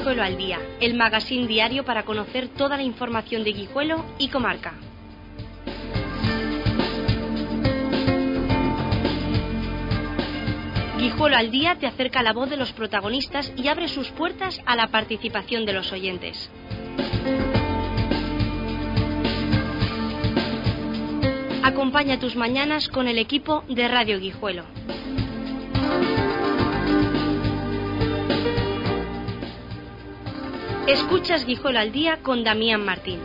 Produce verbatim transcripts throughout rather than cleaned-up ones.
Guijuelo al Día, el magazín diario para conocer toda la información de Guijuelo y comarca. Guijuelo al Día te acerca la voz de los protagonistas y abre sus puertas a la participación de los oyentes. Acompaña tus mañanas con el equipo de Radio Guijuelo. Escuchas Guijuelo al Día con Damián Martín.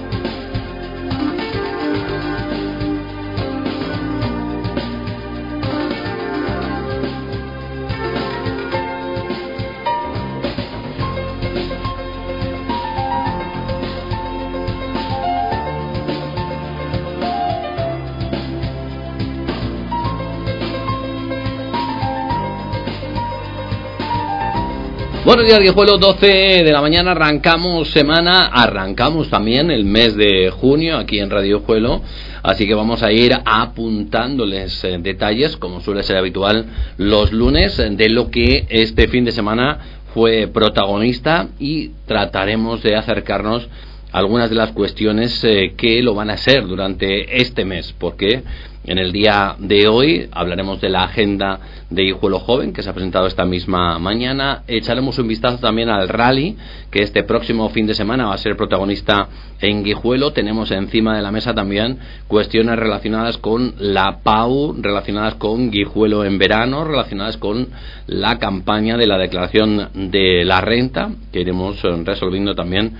Buenos días, Guijuelo, doce de la mañana, arrancamos semana, arrancamos también el mes de junio aquí en Radio Guijuelo, así que vamos a ir apuntándoles eh, detalles, como suele ser habitual los lunes, de lo que este fin de semana fue protagonista, y trataremos de acercarnos a algunas de las cuestiones eh, que lo van a ser durante este mes, porque en el día de hoy hablaremos de la agenda de Guijuelo Joven, que se ha presentado esta misma mañana. Echaremos un vistazo también al rally, que este próximo fin de semana va a ser protagonista en Guijuelo. Tenemos encima de la mesa también cuestiones relacionadas con la P A U, relacionadas con Guijuelo en verano, relacionadas con la campaña de la declaración de la renta, que iremos resolviendo también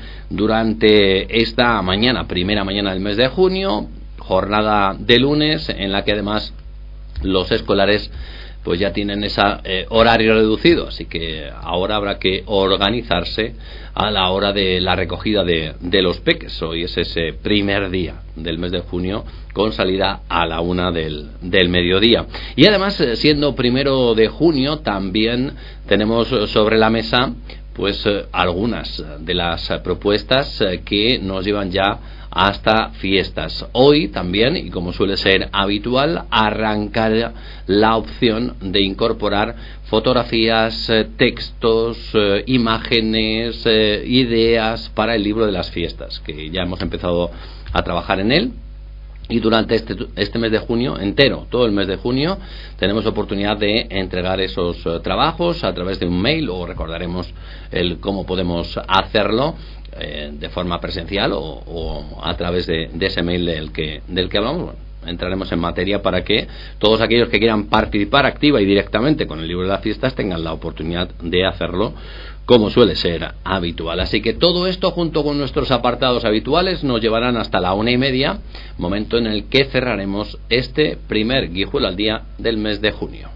durante esta mañana, primera mañana del mes de junio. Jornada de lunes en la que además los escolares pues ya tienen ese eh, horario reducido, así que ahora habrá que organizarse a la hora de la recogida de, de los peques. Hoy es ese primer día del mes de junio con salida a la una del, del mediodía. Y además, siendo primero de junio, también tenemos sobre la mesa pues eh, algunas de las eh, propuestas eh, que nos llevan ya hasta fiestas. Hoy también, y como suele ser habitual, arrancar la opción de incorporar fotografías, eh, textos, eh, imágenes, eh, ideas para el libro de las fiestas, que ya hemos empezado a trabajar en él. Y durante este, este mes de junio entero, todo el mes de junio, tenemos oportunidad de entregar esos uh, trabajos a través de un mail, o recordaremos el cómo podemos hacerlo eh, de forma presencial o, o a través de, de ese mail del que, del que hablamos. Bueno, entraremos en materia para que todos aquellos que quieran participar activa y directamente con el libro de las fiestas tengan la oportunidad de hacerlo, como suele ser habitual. Así que todo esto, junto con nuestros apartados habituales, nos llevarán hasta la una y media, momento en el que cerraremos este primer Guijuelo al Día del mes de junio.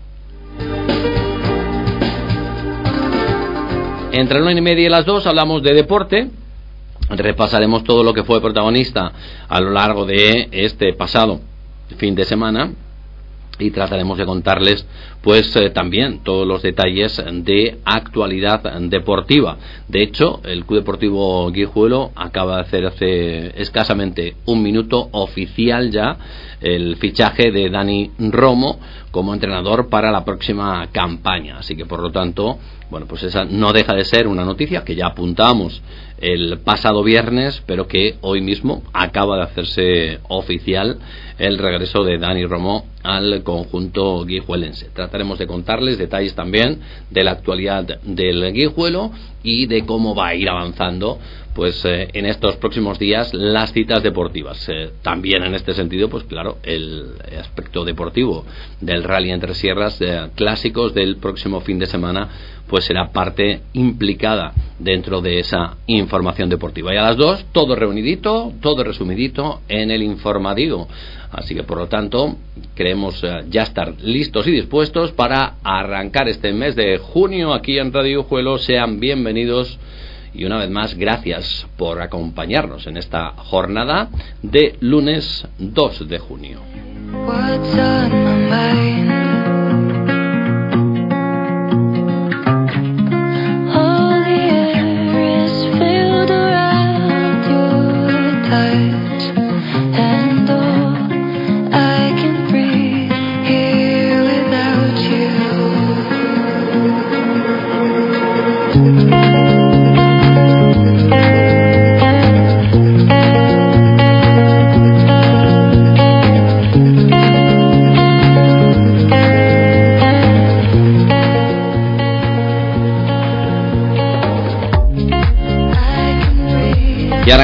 Entre la una y media y las dos hablamos de deporte. Repasaremos todo lo que fue protagonista a lo largo de este pasado fin de semana, y trataremos de contarles pues eh, también todos los detalles de actualidad deportiva. De hecho, el Club Deportivo Guijuelo acaba de hacer hace escasamente un minuto oficial ya el fichaje de Dani Romo como entrenador para la próxima campaña. Así que, por lo tanto, bueno, pues esa no deja de ser una noticia que ya apuntamos el pasado viernes, pero que hoy mismo acaba de hacerse oficial el regreso de Dani Romo al conjunto guijuelense. Trataremos de contarles detalles también de la actualidad del Guijuelo y de cómo va a ir avanzando pues eh, en estos próximos días las citas deportivas. Eh, también en este sentido, pues claro, el aspecto deportivo del Rally Entre Sierras, eh, clásicos del próximo fin de semana, pues será parte implicada dentro de esa información deportiva. Y a las dos, todo reunidito, todo resumidito en el informativo. Así que, por lo tanto, creemos eh, ya estar listos y dispuestos para arrancar este mes de junio aquí en Radio Guijuelo. Sean bienvenidos y una vez más, gracias por acompañarnos en esta jornada de lunes dos de junio. What's on my mind?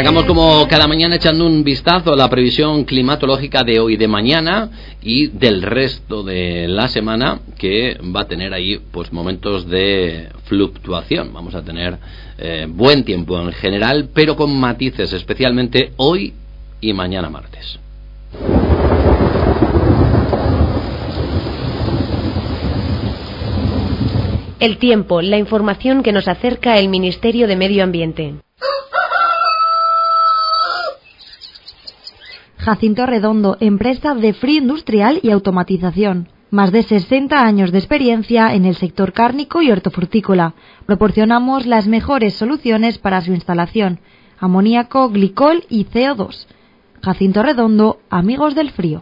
Arrancamos como cada mañana echando un vistazo a la previsión climatológica de hoy, de mañana y del resto de la semana, que va a tener ahí pues momentos de fluctuación. Vamos a tener eh, buen tiempo en general, pero con matices, especialmente hoy y mañana martes. El tiempo, la información que nos acerca el Ministerio de Medio Ambiente. Jacinto Redondo, empresa de frío industrial y automatización. Más de sesenta años de experiencia en el sector cárnico y hortofrutícola. Proporcionamos las mejores soluciones para su instalación: amoníaco, glicol y C O dos. Jacinto Redondo, amigos del frío.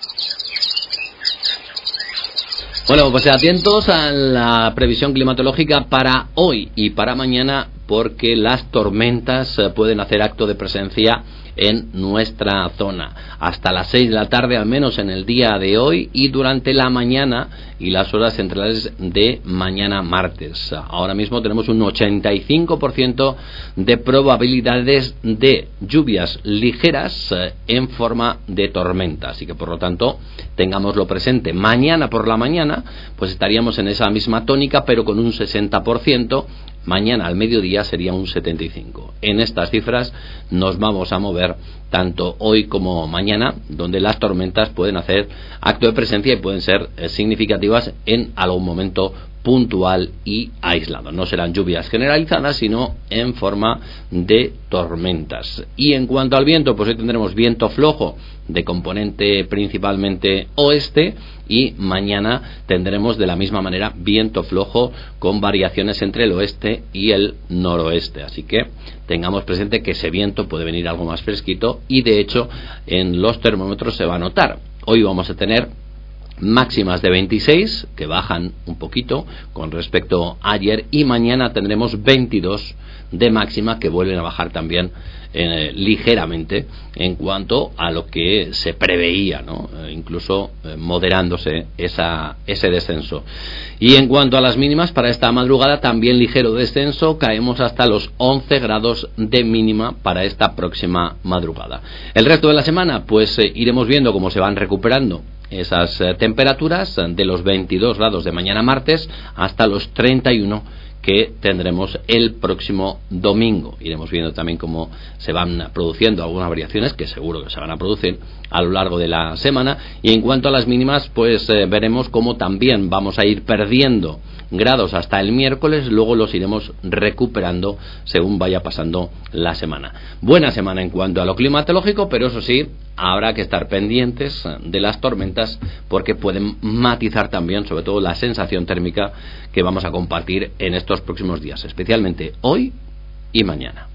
Bueno, pues atentos a la previsión climatológica para hoy y para mañana, porque las tormentas pueden hacer acto de presencia en nuestra zona hasta las seis de la tarde, al menos en el día de hoy, y durante la mañana y las horas centrales de mañana martes. Ahora mismo tenemos un ochenta y cinco por ciento de probabilidades de lluvias ligeras eh, en forma de tormenta, así que por lo tanto tengámoslo presente. Mañana por la mañana pues estaríamos en esa misma tónica, pero con un sesenta por ciento. Mañana al mediodía sería un setenta y cinco por ciento. En estas cifras nos vamos a mover tanto hoy como mañana, donde las tormentas pueden hacer acto de presencia y pueden ser eh, significativas en algún momento puntual y aislado. No serán lluvias generalizadas, sino en forma de tormentas. Y en cuanto al viento, pues hoy tendremos viento flojo de componente principalmente oeste, y mañana tendremos de la misma manera viento flojo con variaciones entre el oeste y el noroeste. Así que tengamos presente que ese viento puede venir algo más fresquito, y de hecho en los termómetros se va a notar. Hoy vamos a tener máximas de veintiséis, que bajan un poquito con respecto a ayer, y mañana tendremos veintidós de máxima, que vuelven a bajar también eh, ligeramente en cuanto a lo que se preveía, ¿no? Eh, incluso eh, moderándose esa, ese descenso. Y en cuanto a las mínimas para esta madrugada, también ligero descenso, caemos hasta los once grados de mínima para esta próxima madrugada. El resto de la semana pues eh, iremos viendo cómo se van recuperando esas eh, temperaturas, de los veintidós grados de mañana martes hasta los treinta y uno que tendremos el próximo domingo. Iremos viendo también cómo se van produciendo algunas variaciones, que seguro que se van a producir a lo largo de la semana. Y en cuanto a las mínimas, pues eh, veremos cómo también vamos a ir perdiendo grados hasta el miércoles, luego los iremos recuperando según vaya pasando la semana. Buena semana en cuanto a lo climatológico, pero eso sí, habrá que estar pendientes de las tormentas, porque pueden matizar también, sobre todo, la sensación térmica que vamos a compartir en estos próximos días, especialmente hoy y mañana.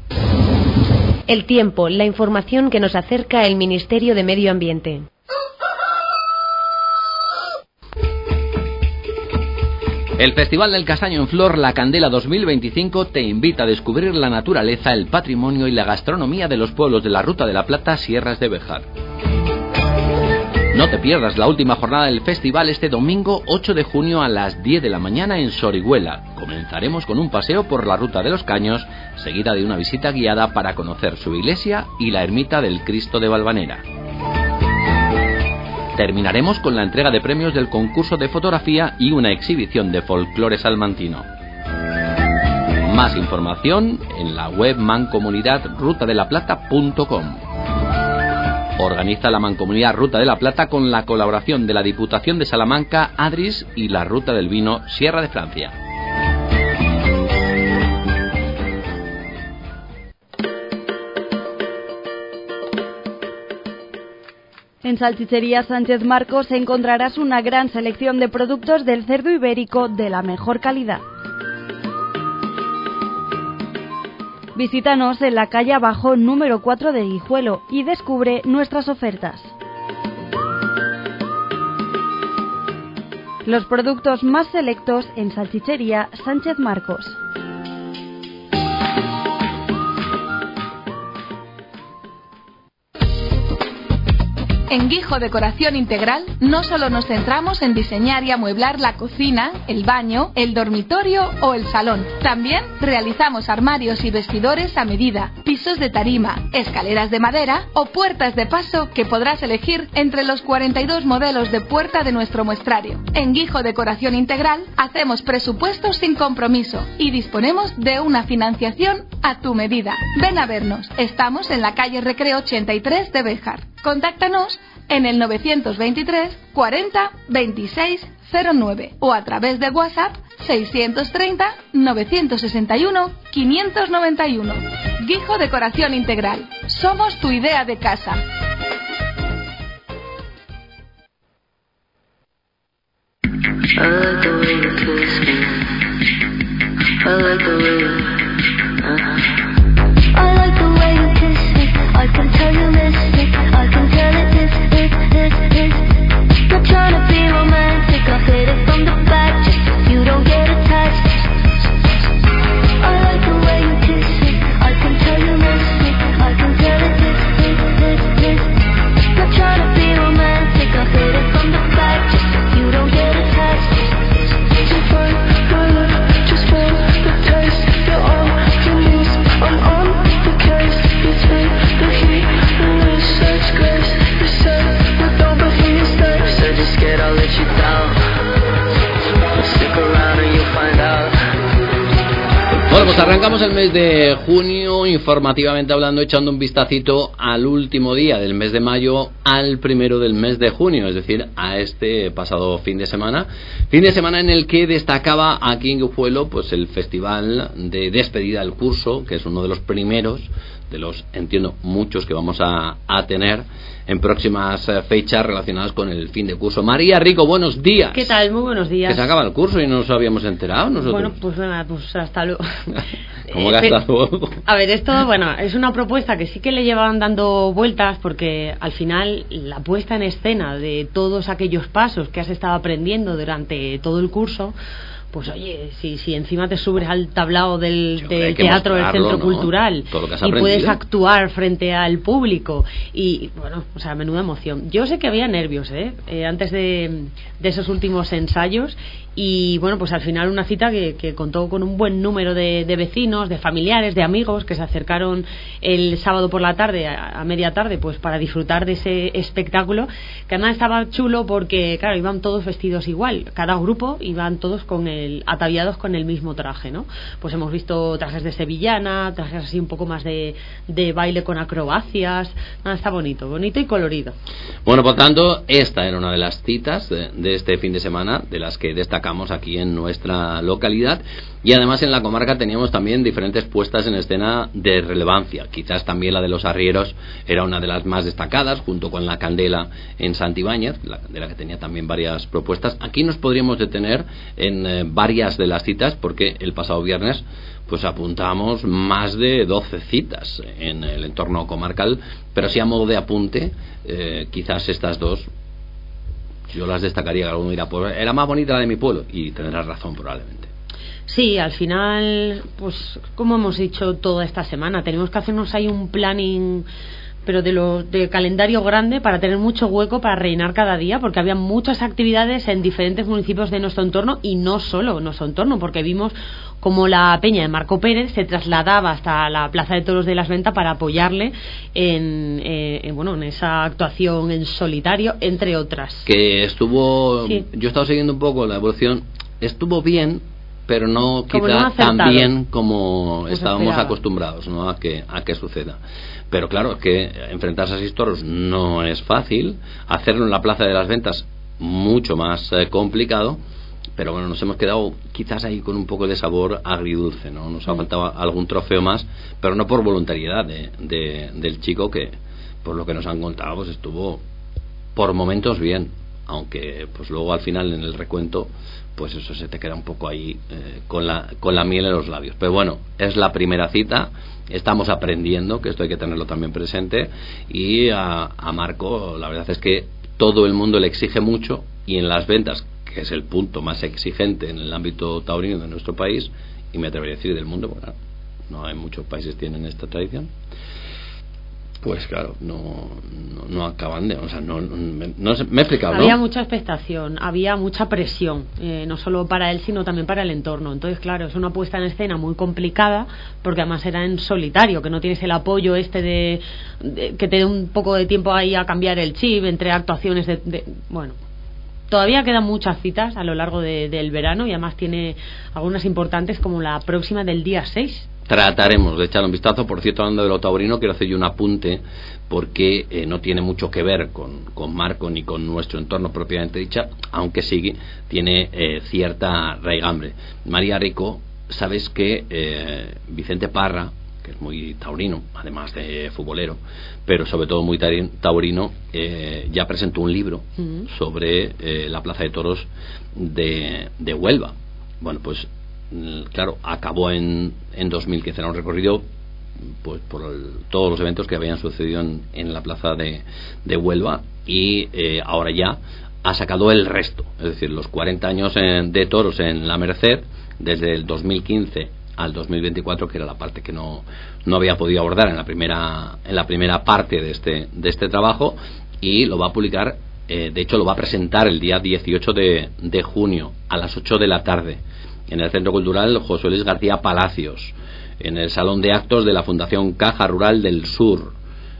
El tiempo, la información que nos acerca el Ministerio de Medio Ambiente. El Festival del Castaño en Flor, La Candela dos mil veinticinco, te invita a descubrir la naturaleza, el patrimonio y la gastronomía de los pueblos de la Ruta de la Plata, Sierras de Béjar. No te pierdas la última jornada del festival este domingo ocho de junio a las diez de la mañana en Sorihuela. Comenzaremos con un paseo por la Ruta de los Caños, seguida de una visita guiada para conocer su iglesia y la ermita del Cristo de Valvanera. Terminaremos con la entrega de premios del concurso de fotografía y una exhibición de folclore salmantino. Más información en la web mancomunidad ruta de la plata punto com. Organiza la Mancomunidad Ruta de la Plata con la colaboración de la Diputación de Salamanca, Adris y la Ruta del Vino, Sierra de Francia. En Salchichería Sánchez Marcos encontrarás una gran selección de productos del cerdo ibérico de la mejor calidad. Visítanos en la calle Abajo número cuatro de Guijuelo y descubre nuestras ofertas. Los productos más selectos en Salchichería Sánchez Marcos. En Guijo Decoración Integral no solo nos centramos en diseñar y amueblar la cocina, el baño, el dormitorio o el salón. También realizamos armarios y vestidores a medida, pisos de tarima, escaleras de madera o puertas de paso que podrás elegir entre los cuarenta y dos modelos de puerta de nuestro muestrario. En Guijo Decoración Integral hacemos presupuestos sin compromiso y disponemos de una financiación a tu medida. Ven a vernos. Estamos en la calle Recreo ochenta y tres de Béjar. Contáctanos en el novecientos veintitrés cuarenta veintiséis cero nueve o a través de WhatsApp seiscientos treinta novecientos sesenta y uno quinientos noventa y uno. Guijo Decoración Integral. Somos tu idea de casa. Bueno, pues arrancamos el mes de junio, informativamente hablando, echando un vistacito al último día del mes de mayo al primero del mes de junio, es decir, a este pasado fin de semana. Fin de semana en el que destacaba aquí en Guijuelo pues el festival de despedida del curso, que es uno de los primeros, de los, entiendo, muchos que vamos a, a tener en próximas eh, fechas relacionadas con el fin de curso. María Rico, buenos días. ¿Qué tal? Muy buenos días. Que se acaba el curso y no nos habíamos enterado nosotros. Bueno, pues nada, pues hasta luego. ¿Cómo que hasta luego? A ver, esto, bueno, es una propuesta que sí que le llevaban dando vueltas, porque al final la puesta en escena de todos aquellos pasos que has estado aprendiendo durante todo el curso, pues oye, si, si encima te subes al tablao del, del teatro del centro, ¿no?, cultural y puedes actuar frente al público y, bueno, o sea, menuda emoción. Yo sé que había nervios, ¿eh? eh antes de, de esos últimos ensayos y, bueno, pues al final una cita que, que contó con un buen número de, de vecinos, de familiares, de amigos que se acercaron el sábado por la tarde, a, a media tarde, pues para disfrutar de ese espectáculo, que además estaba chulo porque, claro, iban todos vestidos igual, cada grupo iban todos con el, ataviados con el mismo traje, ¿no? Pues hemos visto trajes de sevillana, trajes así un poco más de, de baile con acrobacias. Nada, está bonito, bonito y colorido. Bueno, por tanto, esta era una de las citas de, de este fin de semana, de las que destacamos aquí en nuestra localidad, y además en la comarca teníamos también diferentes puestas en escena de relevancia. Quizás también la de los arrieros era una de las más destacadas, junto con la Candela en Santibáñez, la Candela que tenía también varias propuestas. Aquí nos podríamos detener en eh, varias de las citas, porque el pasado viernes pues apuntamos más de doce citas en el entorno comarcal, pero sí a modo de apunte, eh, quizás estas dos yo las destacaría, que alguno dirá, pues era más bonita la de mi pueblo, y tendrás razón probablemente. Sí, al final, pues como hemos dicho toda esta semana, tenemos que hacernos ahí un planning, pero de los de calendario grande, para tener mucho hueco para rellenar cada día, porque había muchas actividades en diferentes municipios de nuestro entorno, y no solo en nuestro entorno, porque vimos como la peña de Marco Pérez se trasladaba hasta la Plaza de Toros de las Ventas para apoyarle en, eh, en bueno en esa actuación en solitario, entre otras. Que estuvo, sí. Yo he estado siguiendo un poco la evolución, estuvo bien, pero no como quizá no tan bien como pues estábamos esperaba. acostumbrados, ¿no?, a que a que suceda. Pero claro, es que enfrentarse a seis toros no es fácil, hacerlo en la Plaza de las Ventas mucho más eh, complicado. Pero bueno, nos hemos quedado quizás ahí con un poco de sabor agridulce, ¿no? Nos ha faltado algún trofeo más, pero no por voluntariedad de, de, del chico, que por lo que nos han contado pues estuvo por momentos bien, aunque pues luego al final en el recuento pues eso se te queda un poco ahí eh, con la con la miel en los labios. Pero bueno, es la primera cita, estamos aprendiendo, que esto hay que tenerlo también presente, y a, a Marco la verdad es que todo el mundo le exige mucho, y en las ventas, que es el punto más exigente en el ámbito taurino de nuestro país, y me atrevería a decir del mundo, bueno, no hay muchos países que tienen esta tradición, pues claro, no, no, no acaban de, o sea, no, no, no sé, me he explicado, ¿no? Había mucha expectación, había mucha presión, eh, no solo para él, sino también para el entorno. Entonces, claro, es una puesta en escena muy complicada, porque además era en solitario, que no tienes el apoyo este de, de que te dé un poco de tiempo ahí a cambiar el chip entre actuaciones de, de bueno. Todavía quedan muchas citas a lo largo de, del verano y además tiene algunas importantes como la próxima del día seis. Trataremos de echar un vistazo. Por cierto, hablando de lo taurino, quiero hacer yo un apunte porque eh, no tiene mucho que ver con, con Marco ni con nuestro entorno propiamente dicha, aunque sí tiene eh, cierta raigambre. María Rico, sabes que eh, Vicente Parra, que es muy taurino, además de futbolero, pero sobre todo muy taurino, eh, ya presentó un libro uh-huh. sobre eh, la Plaza de Toros de, de Huelva. Bueno, pues claro, acabó en, en dos mil quince, era un recorrido pues por el, todos los eventos que habían sucedido en, en la plaza de, de Huelva, y eh, ahora ya ha sacado el resto, es decir, los cuarenta años en, de toros en la Merced, desde el dos mil quince al dos mil veinticuatro, que era la parte que no, no había podido abordar en la primera en la primera parte de este, de este trabajo, y lo va a publicar, eh, de hecho lo va a presentar el día dieciocho de, de junio a las ocho de la tarde en el Centro Cultural José Luis García Palacios, en el Salón de Actos de la Fundación Caja Rural del Sur,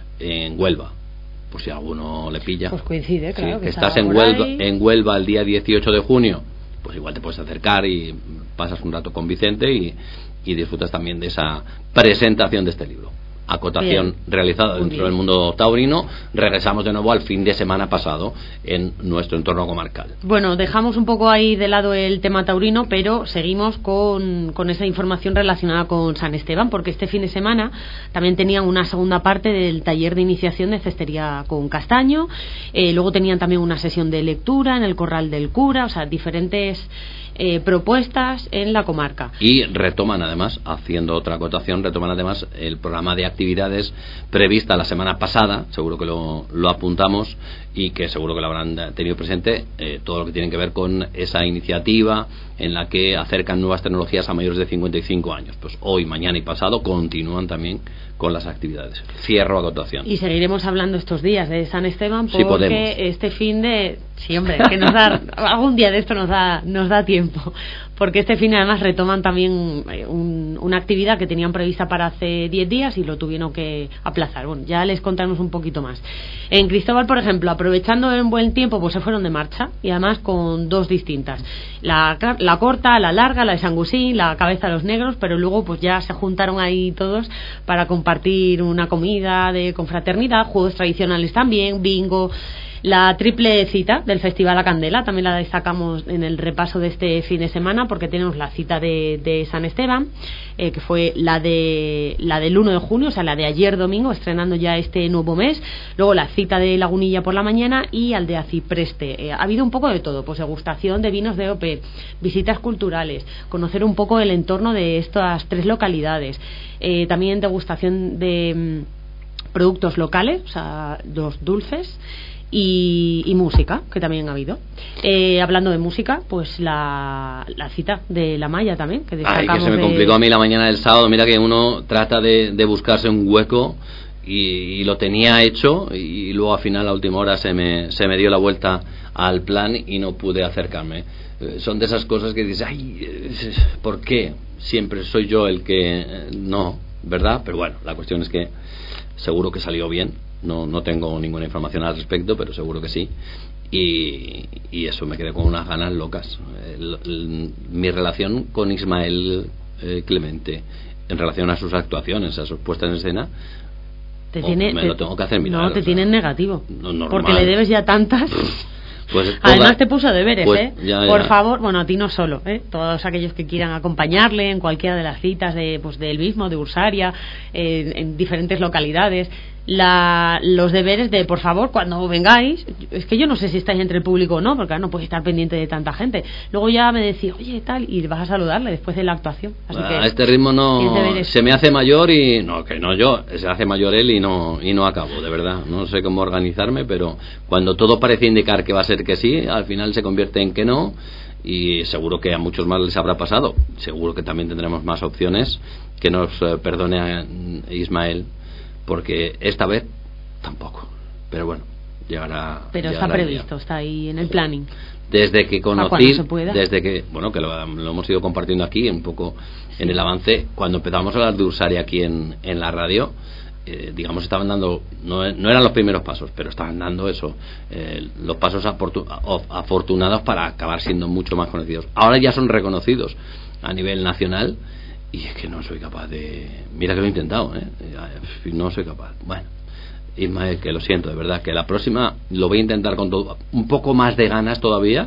en Huelva. Por si a alguno le pilla. Pues coincide, claro. Sí, que que estás en Huelva, en Huelva el día dieciocho de junio, pues igual te puedes acercar y pasas un rato con Vicente y, y disfrutas también de esa presentación de este libro. Acotación bien realizada dentro bien del mundo taurino. Regresamos de nuevo al fin de semana pasado en nuestro entorno comarcal. Bueno, dejamos un poco ahí de lado el tema taurino, pero seguimos con, con esa información relacionada con San Esteban, porque este fin de semana también tenían una segunda parte del taller de iniciación de cestería con castaño, eh, luego tenían también una sesión de lectura en el Corral del Cura, o sea, diferentes Eh, propuestas en la comarca. Y retoman además, haciendo otra acotación, retoman además el programa de actividades prevista la semana pasada, seguro que lo, lo apuntamos y que seguro que lo habrán tenido presente, eh, todo lo que tiene que ver con esa iniciativa en la que acercan nuevas tecnologías a mayores de cincuenta y cinco años. Pues hoy, mañana y pasado continúan también con las actividades. Cierro acotación. Y seguiremos hablando estos días de San Esteban, porque sí, podemos. Este fin de... Sí, hombre, que nos da... algún día de esto nos da, nos da tiempo. Porque este fin además retoman también un, una actividad que tenían prevista para hace diez días y lo tuvieron que aplazar. Bueno, ya les contaremos un poquito más. En Cristóbal, por ejemplo, aprovechando el buen tiempo, pues se fueron de marcha, y además con dos distintas. La, la corta, la larga, la de Sangusín, la cabeza de los negros, pero luego pues ya se juntaron ahí todos para compartir una comida de confraternidad, juegos tradicionales también, bingo. La triple cita del Festival La Candela también la destacamos en el repaso de este fin de semana, porque tenemos la cita de, de San Esteban, eh, que fue la de la del uno de junio, o sea, la de ayer domingo, estrenando ya este nuevo mes. Luego la cita de Lagunilla por la mañana y Aldea Cipreste. Eh, ha habido un poco de todo, pues degustación de vinos de O P E, visitas culturales, conocer un poco el entorno de estas tres localidades, eh, también degustación de mm, productos locales, o sea, los dulces. Y, y música, que también ha habido. Eh, hablando de música, pues la, la cita de La Maya también, que destacamos. Ay, que se me de... complicó a mí la mañana del sábado. Mira que uno trata de, de buscarse un hueco y, y lo tenía hecho, y luego al final a última hora se me, se me dio la vuelta al plan y no pude acercarme. Eh, son de esas cosas que dices, ay, ¿por qué? Siempre soy yo el que no, ¿verdad? Pero bueno, la cuestión es que seguro que salió bien. No, no tengo ninguna información al respecto, pero seguro que sí. Y, y eso, me quedé con unas ganas locas. El, el, mi relación con Ismael eh, Clemente en relación a sus actuaciones, a sus puestas en escena, te oh, tiene, me te, lo tengo que hacer mirar. No, te o sea, tienen negativo. No, normal. Porque le debes ya tantas. Pues, además te puso deberes, pues, ¿eh? Ya, Por ya. favor, bueno, a ti no solo, ¿eh? Todos aquellos que quieran acompañarle en cualquiera de las citas de, pues, del mismo, de Ursaria, eh, en diferentes localidades, la, los deberes de, por favor, cuando vengáis, es que yo no sé si estáis entre el público o no, porque no puedes estar pendiente de tanta gente. Luego ya me decís, oye, tal, y vas a saludarle después de la actuación. Así a que, este ritmo no deberes. Se me hace mayor y no, que no yo, se hace mayor él y no y no acabo, de verdad. No sé cómo organizarme, pero cuando todo parece indicar que va a ser que sí, al final se convierte en que no, y seguro que a muchos más les habrá pasado. Seguro que también tendremos más opciones. Que nos eh, perdone a Ismael porque esta vez tampoco. Pero bueno, llegará. Pero llegará está previsto, está ahí en el planning. Desde que conocí, se pueda. desde que, bueno, que lo, lo hemos ido compartiendo aquí un poco sí. en el avance, cuando empezamos a hablar de Ursaria aquí en, en la radio, eh, digamos, estaban dando, no, no eran los primeros pasos, pero estaban dando eso, eh, los pasos aportu, afortunados para acabar siendo mucho más conocidos. Ahora ya son reconocidos a nivel nacional y es que no soy capaz de, mira que lo he intentado, ¿eh? no soy capaz. Bueno, Ismael, que lo siento, de verdad, que la próxima lo voy a intentar con todo, un poco más de ganas todavía,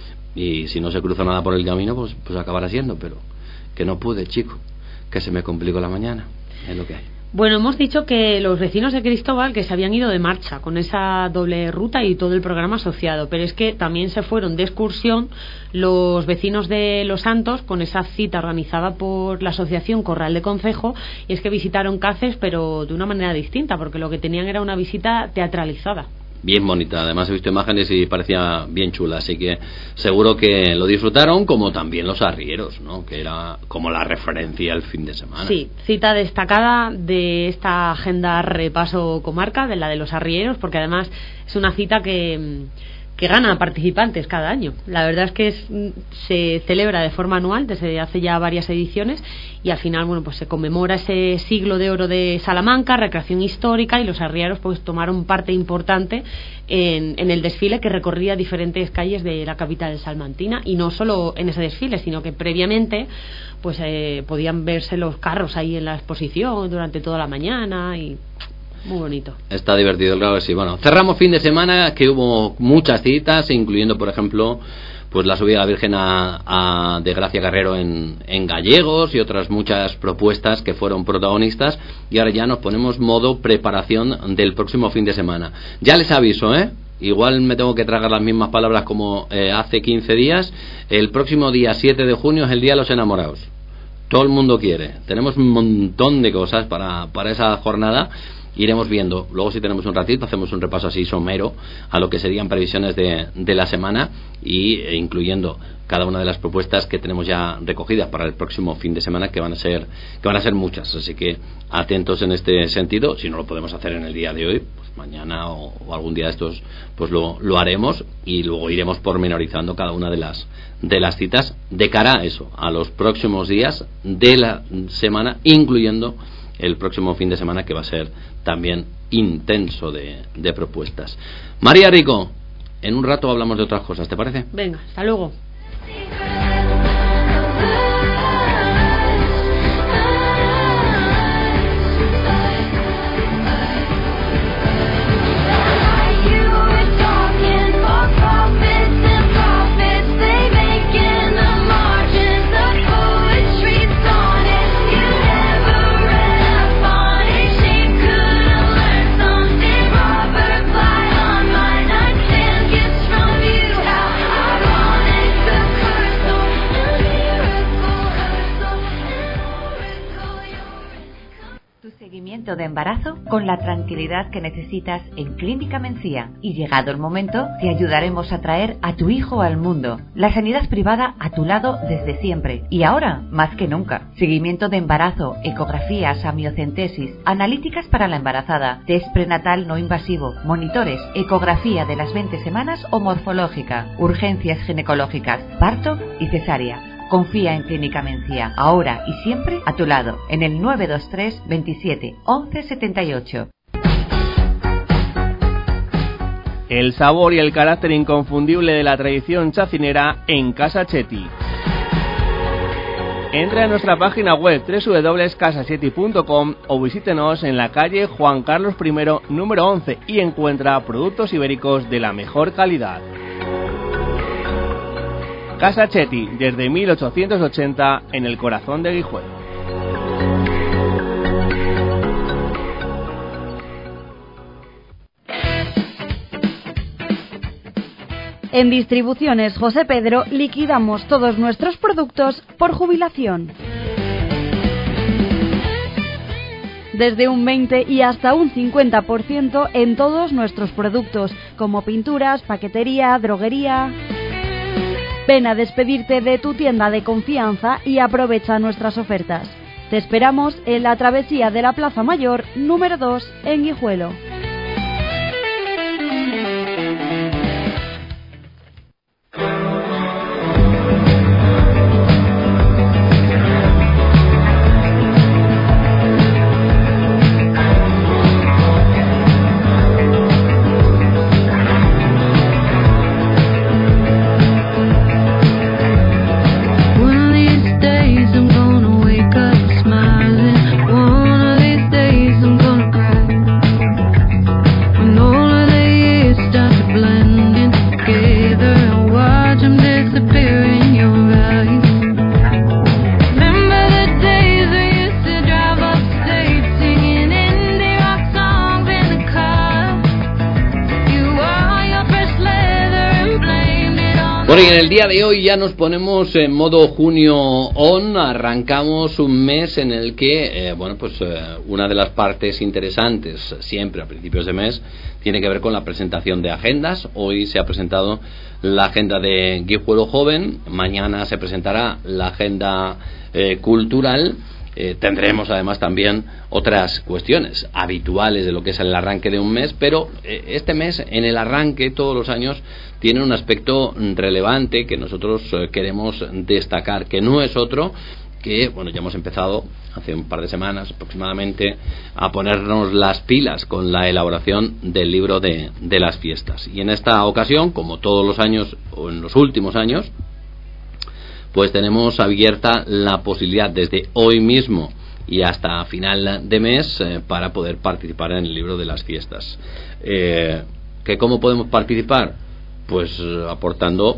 y si no se cruza nada por el camino, pues, pues acabará siendo, pero que no pude, chico, que se me complicó la mañana, es lo que hay. Bueno, hemos dicho que los vecinos de Cristóbal que se habían ido de marcha con esa doble ruta y todo el programa asociado, pero es que también se fueron de excursión los vecinos de Los Santos con esa cita organizada por la asociación Corral de Concejo, y es que visitaron Cáceres pero de una manera distinta, porque lo que tenían era una visita teatralizada. Bien bonita, además he visto imágenes y parecía bien chula, así que seguro que lo disfrutaron, como también los arrieros, ¿no? Que era como la referencia al fin de semana. Sí, cita destacada de esta agenda repaso comarca, de la de los arrieros, porque además es una cita que, que gana participantes cada año. La verdad es que es, se celebra de forma anual desde hace ya varias ediciones, y al final, bueno, pues se conmemora ese siglo de oro de Salamanca, recreación histórica, y los arrieros pues tomaron parte importante en, en el desfile que recorría diferentes calles de la capital salmantina, y no solo en ese desfile, sino que previamente pues eh, podían verse los carros ahí en la exposición durante toda la mañana, y muy bonito. Está divertido, claro que sí. Bueno, cerramos fin de semana que hubo muchas citas, incluyendo, por ejemplo, pues la subida a la Virgen a, a, de Gracia Carrero en, en Gallegos, y otras muchas propuestas que fueron protagonistas. Y ahora ya nos ponemos modo preparación del próximo fin de semana. Ya les aviso, ¿eh? Igual me tengo que tragar las mismas palabras como eh, hace quince días. El próximo día siete de junio es el Día de los Enamorados. Todo el mundo quiere. Tenemos un montón de cosas para, para esa jornada. Iremos viendo, luego si tenemos un ratito hacemos un repaso así somero a lo que serían previsiones de, de la semana, y e incluyendo cada una de las propuestas que tenemos ya recogidas para el próximo fin de semana, que van a ser que van a ser muchas, así que atentos en este sentido. Si no lo podemos hacer en el día de hoy, pues mañana o, o algún día de estos pues lo, lo haremos, y luego iremos pormenorizando cada una de las de las citas de cara a eso, a los próximos días de la semana, incluyendo el próximo fin de semana, que va a ser también intenso de, de propuestas. María Rico, en un rato hablamos de otras cosas, ¿te parece? Venga, hasta luego. De embarazo con la tranquilidad que necesitas en Clínica Mencía, y llegado el momento te ayudaremos a traer a tu hijo al mundo. La sanidad privada a tu lado desde siempre, y ahora más que nunca. Seguimiento de embarazo, ecografías, amniocentesis, analíticas para la embarazada, test prenatal no invasivo, monitores, ecografía de las veinte semanas o morfológica, urgencias ginecológicas, parto y cesárea. Confía en Clínica Mencía, ahora y siempre a tu lado, en el nueve dos tres, veintisiete, once setenta y ocho. El sabor y el carácter inconfundible de la tradición chacinera en Casa Chetti. Entre a nuestra página web doble u doble u doble u punto casa chetti punto com o visítenos en la calle Juan Carlos primero, número once, y encuentra productos ibéricos de la mejor calidad. Casa Chetti, desde mil ochocientos ochenta, en el corazón de Guijuelo. En Distribuciones José Pedro liquidamos todos nuestros productos por jubilación. Desde un veinte y hasta un cincuenta por ciento en todos nuestros productos, como pinturas, paquetería, droguería. Ven a despedirte de tu tienda de confianza y aprovecha nuestras ofertas. Te esperamos en la travesía de la Plaza Mayor número dos en Guijuelo. Bueno, y en el día de hoy ya nos ponemos en modo junio on, arrancamos un mes en el que, eh, bueno, pues eh, una de las partes interesantes siempre a principios de mes tiene que ver con la presentación de agendas. Hoy se ha presentado la agenda de Guijuelo Joven, mañana se presentará la agenda eh, cultural. Eh, tendremos además también otras cuestiones habituales de lo que es el arranque de un mes, pero eh, este mes, en el arranque, todos los años, tiene un aspecto relevante que nosotros eh, queremos destacar, que no es otro que, bueno, ya hemos empezado hace un par de semanas aproximadamente a ponernos las pilas con la elaboración del libro de, de las fiestas. Y en esta ocasión, como todos los años o en los últimos años, pues tenemos abierta la posibilidad desde hoy mismo y hasta final de mes eh, para poder participar en el libro de las fiestas. Eh, ¿que ¿Cómo podemos participar? Pues eh, aportando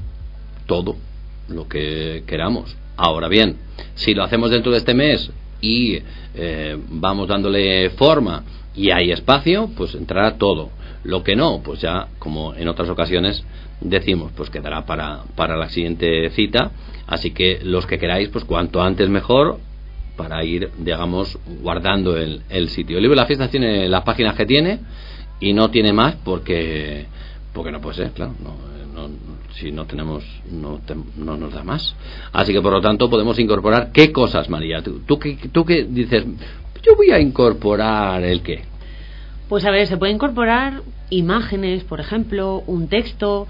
todo lo que queramos. Ahora bien, si lo hacemos dentro de este mes y eh, vamos dándole forma y hay espacio, pues entrará todo. Lo que no, pues ya, como en otras ocasiones decimos, pues quedará para, para la siguiente cita. Así que los que queráis, pues cuanto antes mejor, para ir, digamos, guardando el, el sitio. El libro de las fiestas tiene las páginas que tiene y no tiene más porque porque no puede ser, claro, no, no, si no tenemos, no, te, no nos da más. Así que por lo tanto podemos incorporar qué cosas, María. Tú, tú, que, tú que dices, yo voy a incorporar el qué. Pues a ver, se puede incorporar imágenes, por ejemplo, un texto,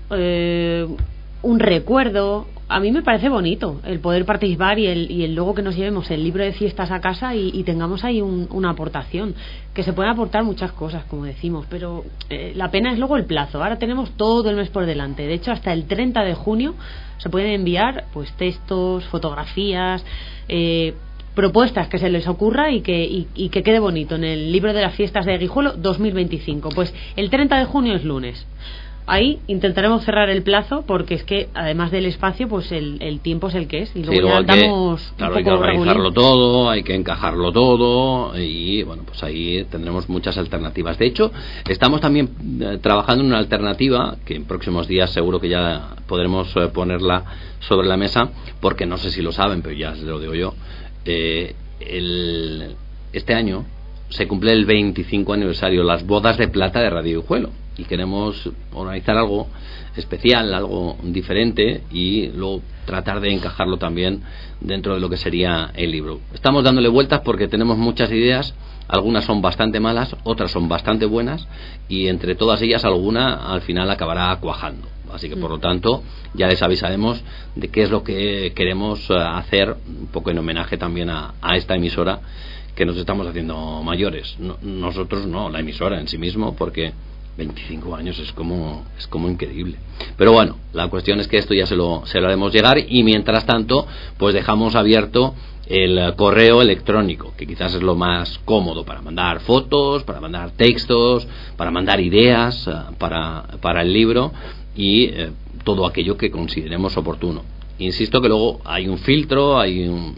eh, un recuerdo. A mí me parece bonito el poder participar y el, y el luego que nos llevemos el libro de fiestas a casa y, y tengamos ahí un, una aportación, que se pueden aportar muchas cosas, como decimos, pero eh, la pena es luego el plazo. Ahora tenemos todo el mes por delante. De hecho, hasta el treinta de junio se pueden enviar pues textos, fotografías, eh, propuestas que se les ocurra y que, y, y que quede bonito en el libro de las fiestas de Guijuelo dos mil veinticinco. Pues el treinta de junio es lunes. Ahí intentaremos cerrar el plazo porque es que además del espacio pues el, el tiempo es el que es y luego, sí, luego ya damos que, claro, un poco hay que organizarlo regulín. todo, hay que encajarlo todo y bueno, pues ahí tendremos muchas alternativas. De hecho, estamos también eh, trabajando en una alternativa que en próximos días seguro que ya podremos eh, ponerla sobre la mesa, porque no sé si lo saben, pero ya lo digo yo. Eh, el, este año se cumple el veinticinco aniversario, las bodas de plata de Radio Guijuelo, y queremos organizar algo especial, algo diferente y luego tratar de encajarlo también dentro de lo que sería el libro. Estamos dándole vueltas porque tenemos muchas ideas, algunas son bastante malas, otras son bastante buenas y entre todas ellas alguna al final acabará cuajando. Así que por lo tanto ya les avisaremos de qué es lo que queremos hacer, un poco en homenaje también a, a esta emisora, que nos estamos haciendo mayores. No, nosotros no, la emisora en sí mismo, porque veinticinco años es como es como increíble. Pero bueno, la cuestión es que esto ya se lo, se lo haremos llegar y mientras tanto pues dejamos abierto el correo electrónico, que quizás es lo más cómodo para mandar fotos, para mandar textos, para mandar ideas para, para el libro y eh, todo aquello que consideremos oportuno. Insisto que luego hay un filtro, hay un,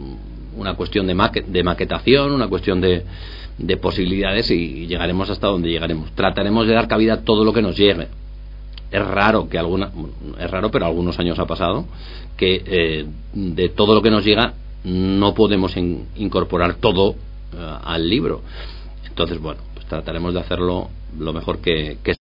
una cuestión de, maque, de maquetación, una cuestión de, de posibilidades y llegaremos hasta donde llegaremos. Trataremos de dar cabida a todo lo que nos llegue. Es raro que alguna, es raro, pero algunos años ha pasado que eh, de todo lo que nos llega no podemos in, incorporar todo uh, al libro. Entonces, bueno, pues trataremos de hacerlo lo mejor que, que